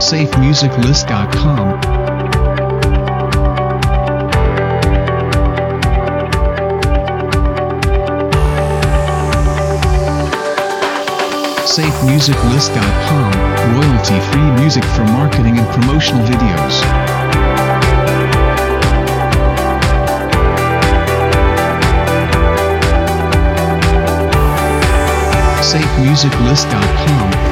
safemusiclist.com. safemusiclist.com, royalty-free music for marketing and promotional videos. safemusiclist.com